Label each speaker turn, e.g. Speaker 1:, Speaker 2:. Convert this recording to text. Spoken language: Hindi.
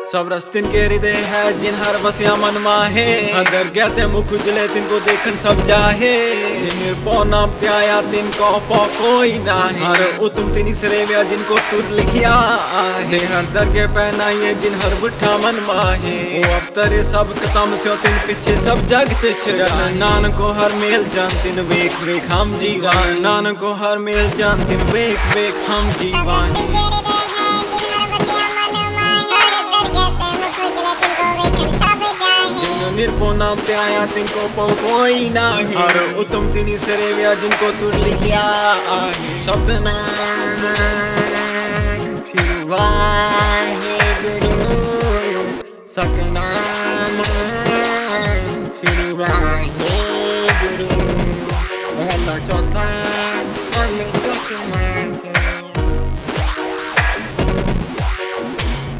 Speaker 1: सब रस्तिन के हृदय है जिन हर बसिया मन माहे अगर गहते मुख उजले तिनको देखन सब जाहे जिन पो नाम त्याया तिनको पो कोई नाही हर उतम तिनी सरेव्या जिनको तुर लिखिया आहे हर दर के पहनाइए जिन हर बुठा मन माहे ओ अब तरे सब कतम से तिन पीछे सब जगत छ नान को हर मेल जान तिन वेख वेख हम जीवान नान को हर मेल जान तिन वेख वेख हम जीवान निर्पो नाम ते आया तिनको पो कोई नाही हर उत्तम तिनी सरेव्या जिनको तुर लिखिया सतनाम श्री वाहेगुरु सतनाम श्री वाहेगुरु चौथा